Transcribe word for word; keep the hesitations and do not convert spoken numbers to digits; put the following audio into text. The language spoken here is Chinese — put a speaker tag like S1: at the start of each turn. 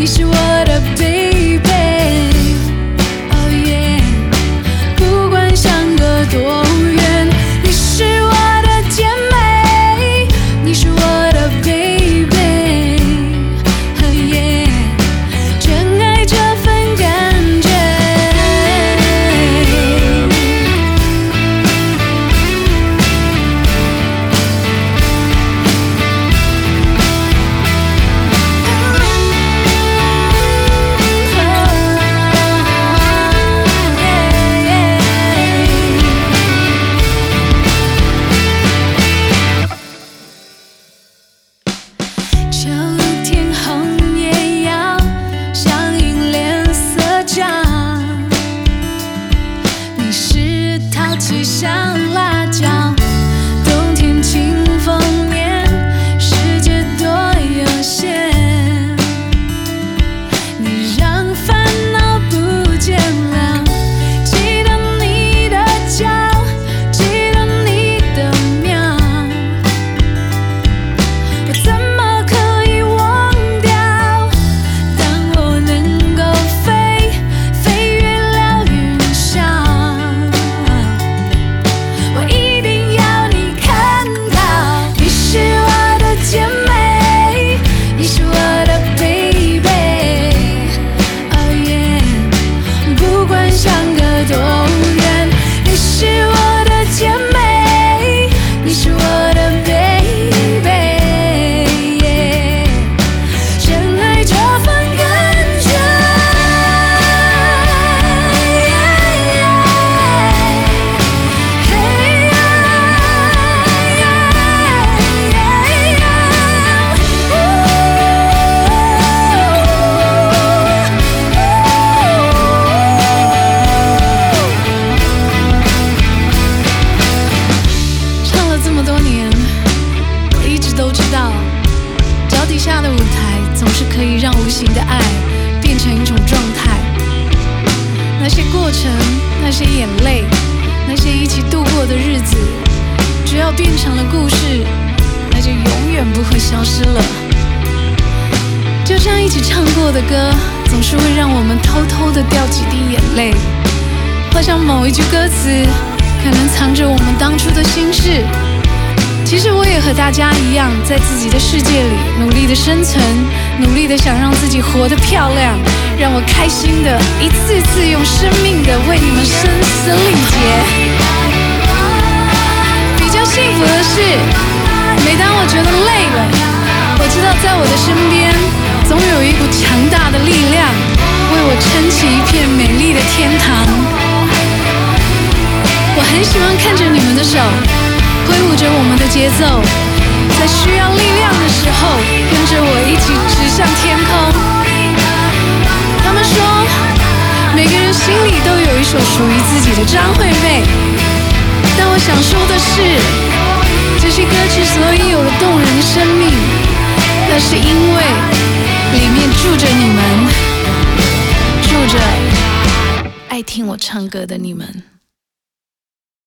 S1: 是我的 baby。Oh yeah， 不管相隔多远，你是我的姐妹，你是我的 baby。Oh yeah， 真爱这份感觉。就如天空也要响应脸色讲，你是淘气像辣椒，冬天清风年，世界多悠闲，你让烦恼不见了，记得你的脚，记得你的秒，我怎么脚底下的舞台总是可以让无形的爱变成一种状态。那些过程，那些眼泪，那些一起度过的日子，只要变成了故事，那就永远不会消失了。就这样一起唱过的歌，总是会让我们偷偷的掉几滴眼泪。或像某一句歌词，可能藏着我们当初的心事。其实我也和大家一样，在自己的世界里努力的生存，努力的想让自己活得漂亮，让我开心的一次次用生命的为你们声嘶力竭。比较幸福的是，每当我觉得累了，我知道在我的身边总有一股强大的力量，为我撑起一片美丽的天堂。我很喜欢看着你们的手挥舞着我们的节奏，在需要力量的时候，跟着我一起指向天空。他们说，每个人心里都有一首属于自己的张惠妹，但我想说的是，这些歌之所以有了动人的生命，那是因为里面住着你们，住着爱听我唱歌的你们。